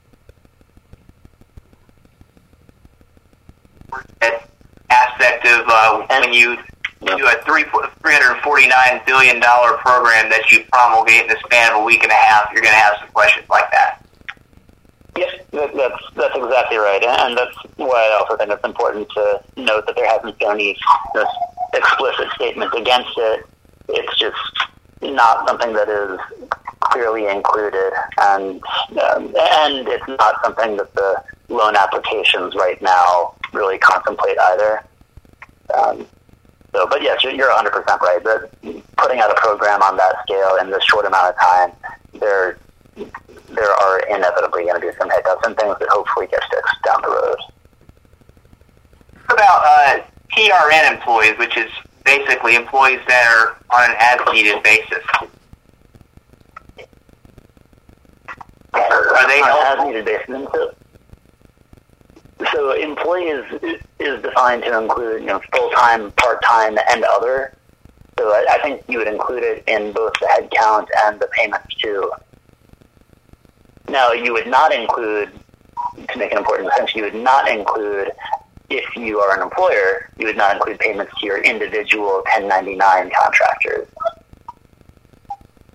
That aspect of uh, when you do a three three hundred forty nine billion dollar program that you promulgate in the span of a week and a half, you're going to have some questions like that. Yes, that, that's that's exactly right, and that's why I also think it's important to note that there hasn't been any this explicit statement against it. It's just not something that is clearly included, and um, and it's not something that the loan applications right now really contemplate either. Um, so, but yes, you're one hundred percent right. That putting out a program on that scale in this short amount of time, there there are inevitably going to be some hiccups and things that hopefully get fixed down the road. What about uh, P R N employees, which is basically employees that are on an as-needed basis? Are they on an as-needed basis? So, so employees is defined to include, you know, full-time, part-time, and other. So I, I think you would include it in both the head count and the payments too. Now, you would not include, to make an important distinction, you would not include, if you are an employer, you would not include payments to your individual ten ninety-nine contractors.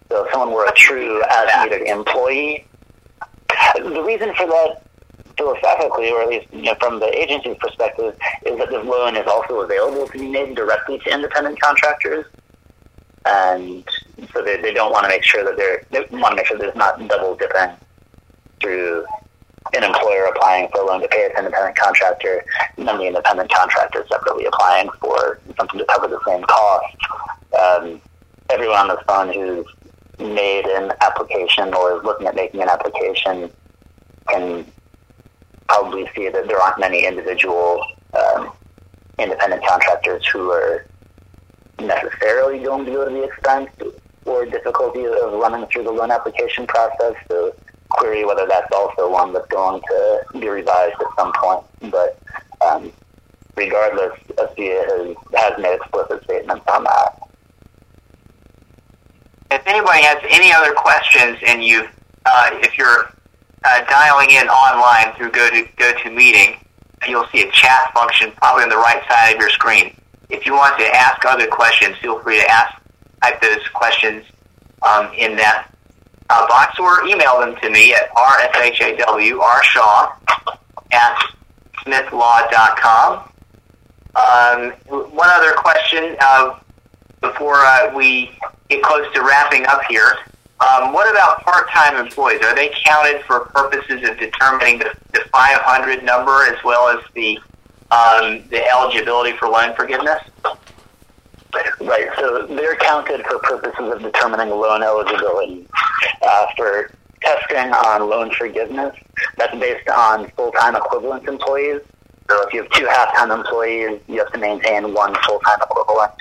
So if someone were a true as-needed employee, the reason for that, philosophically, or at least you know, from the agency's perspective, is that this loan is also available to be made directly to independent contractors, and so they, they don't want to make sure that they're they want to make sure there's not double dipping through an employer applying for a loan to pay its independent contractor, and then the independent contractor separately applying for something to cover the same cost. Um, everyone on the phone who's made an application or is looking at making an application can probably see that there aren't many individual um, independent contractors who are necessarily going to go to the expense or difficulty of running through the loan application process. So query whether that's also one that's going to be revised at some point. But um, regardless, S B A has, has made explicit statements on that. If anybody has any other questions, and you, uh, if you're uh, dialing in online through Go to GoToMeeting, you'll see a chat function probably on the right side of your screen. If you want to ask other questions, feel free to ask, type those questions um, in that uh, box, or email them to me at rshaw, rshaw at smith law dot com. Um, one other question uh, before uh, we get close to wrapping up here. Um, what about part-time employees? Are they counted for purposes of determining the, the five hundred number as well as the um, the eligibility for loan forgiveness? Right, so they're counted for purposes of determining loan eligibility. Uh, for testing on loan forgiveness, that's based on full-time equivalent employees. So if you have two half-time employees, you have to maintain one full-time equivalent.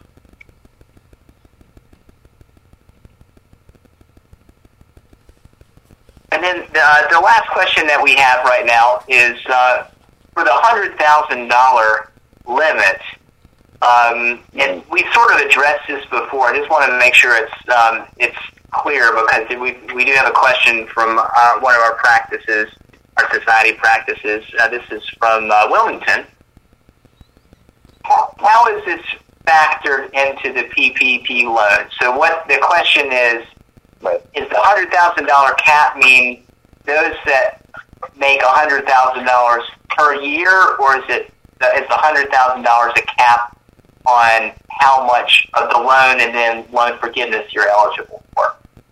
And then uh, the last question that we have right now is uh, for the one hundred thousand dollars limit. Um, and we sort of addressed this before. I just want to make sure it's um, it's clear, because we we do have a question from uh, one of our practices, our society practices. Uh, this is from uh, Wilmington. How, how is this factored into the P P P loan? So what the question is, Right. Is the one hundred thousand dollars cap mean those that make one hundred thousand dollars per year, or is it is the one hundred thousand dollars a cap on how much of the loan and then loan forgiveness you're eligible for?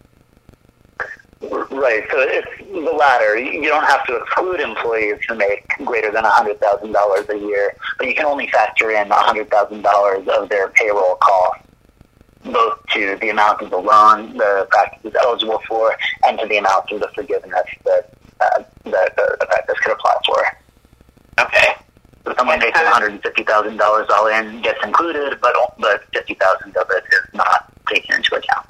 Right, so it's the latter. You don't have to exclude employees who make greater than one hundred thousand dollars a year, but you can only factor in one hundred thousand dollars of their payroll costs, both to the amount of the loan the practice is eligible for and to the amount of the forgiveness that uh, that the, the practice could apply for. Okay. So someone makes one hundred fifty thousand dollars all in gets included, but but fifty thousand dollars of it is not taken into account.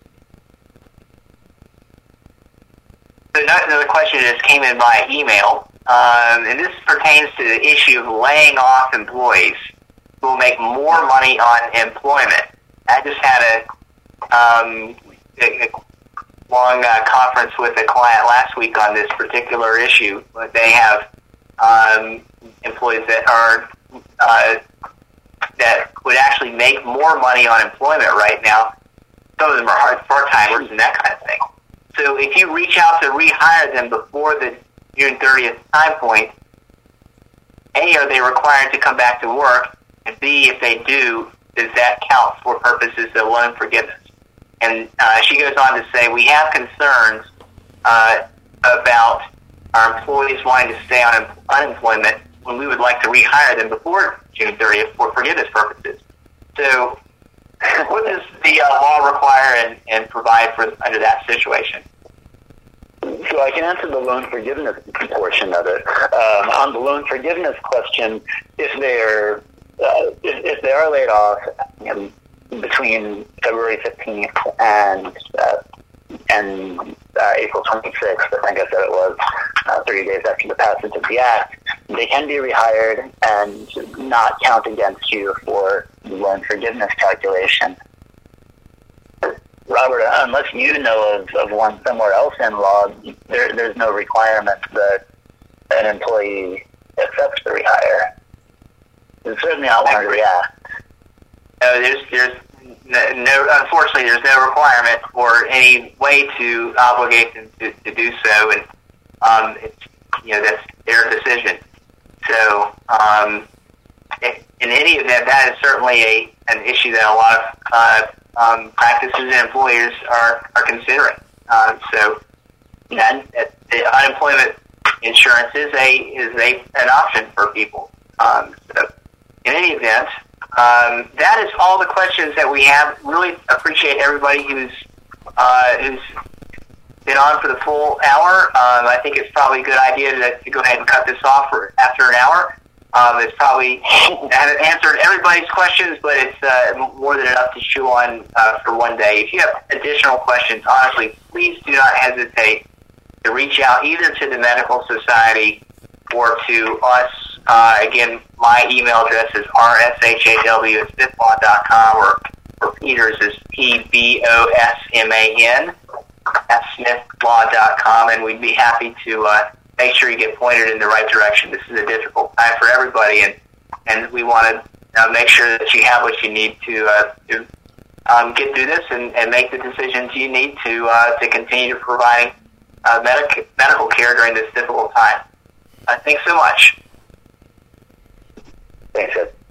So another question that just came in by email, um, and this pertains to the issue of laying off employees who will make more money on employment. I just had a, um, a, a long uh, conference with a client last week on this particular issue. They have um, employees that are uh, that would actually make more money on employment right now. Some of them are part-timers and that kind of thing. So if you reach out to rehire them before the June thirtieth time point, A, are they required to come back to work? And B, if they do, does that count for purposes of loan forgiveness? And uh, she goes on to say, we have concerns uh, about our employees wanting to stay on unemployment when we would like to rehire them before June thirtieth for forgiveness purposes. So what does the uh, law require and, and provide for under that situation? So I can answer the loan forgiveness portion of it. Um, on the loan forgiveness question, if they're uh, if, if they are laid off you know, between February fifteenth and uh, and uh, April twenty-sixth, I think I said it was, uh, thirty days after the passage of the Act, they can be rehired and not count against you for the loan forgiveness calculation. Robert, unless you know of, of one somewhere else in law, there, there's no requirement that an employee accepts the rehire. It's certainly not one of the Act. No, there's there's no, unfortunately, there's no requirement or any way to obligate them to, to do so, and um, it's, you know, that's their decision. So, um, in any event, that is certainly a an issue that a lot of uh, um, practices and employers are are considering. Uh, so, that, that the unemployment insurance is a is a an option for people. Um, so, in any event, um, that is all the questions that we have. Really appreciate everybody who's uh, who's been on for the full hour. Um, I think it's probably a good idea to, to go ahead and cut this off for after an hour. Um, it's probably I haven't answered everybody's questions, but it's uh, more than enough to chew on uh, for one day. If you have additional questions, honestly, please do not hesitate to reach out either to the Medical Society or to us. Uh, again, my email address is r s h a w at smith law dot com, or, or Peter's is P B O S M A N at smith law dot com, and we'd be happy to uh, make sure you get pointed in the right direction. This is a difficult time for everybody, and, and we want to uh, make sure that you have what you need to uh, to um, get through this and, and make the decisions you need to uh, to continue providing uh, medic- medical care during this difficult time. Uh, thanks so much. Thanks, Ed.